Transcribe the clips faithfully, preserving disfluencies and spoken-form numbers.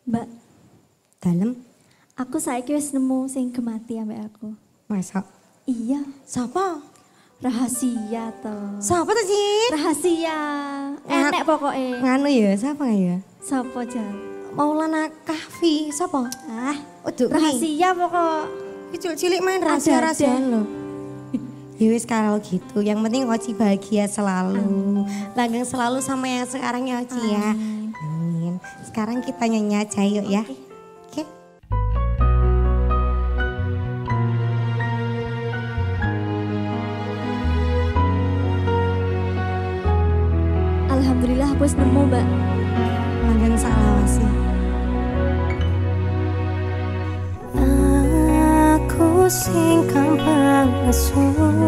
Mbak, Dalem, aku saiki wis nemu sing gemati ambek aku. masa? Iya, Sapa? rahasia toh. Sapa tuh sih? Rahasia. Ngan- Enek pokoknya. Nganu ya, sapa ya? Sopo Jan? Maulana Kahfi, sapa? Ah, Uduk rahasia pokok. Kecil cilik main Ada-ada. rahasia-rahasiaan loh. Ya wis kalau gitu, yang penting Oci bahagia selalu. Langgeng selalu sama yang sekarang ya Oci ya. Amin. Amin. Sekarang kita nyanyi aja yuk ya. Oke. Alhamdulillah aku wis nemu, Mbak. Langgeng salawasi. Aku sing gampang nesu.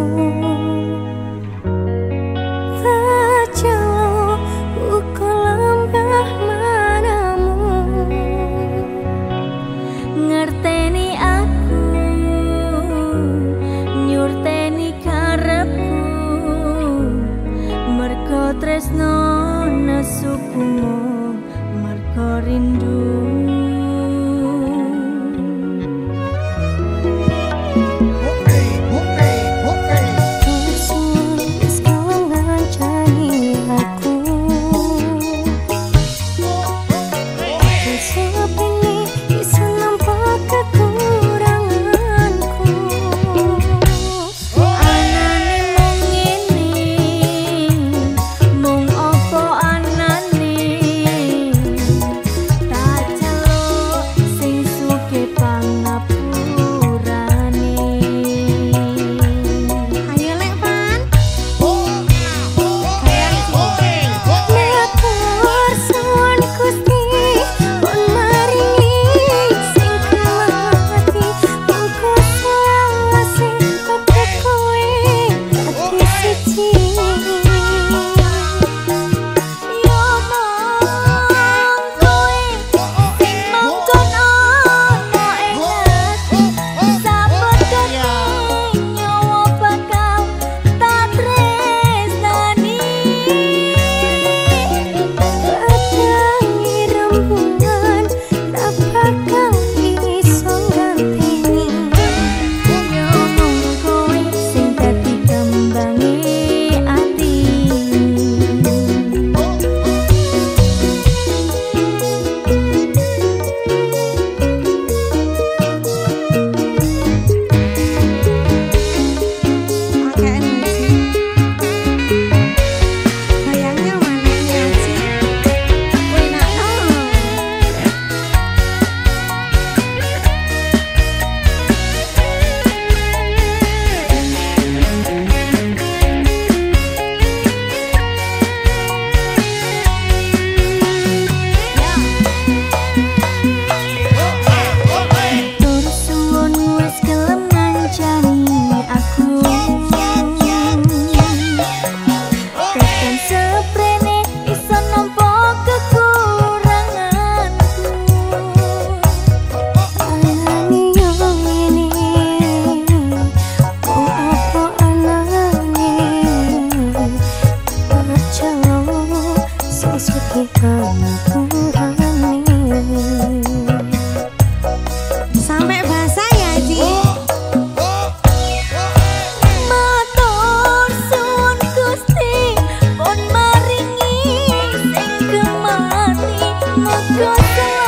Terjauh uga lambah manamu. Ngerteni aku, nyurteni karepku. Mergo tresno nesukumu, mergo rindu. Sampai basah ya Ci. Matur suwun Gusti, pun maringi sing gemati muga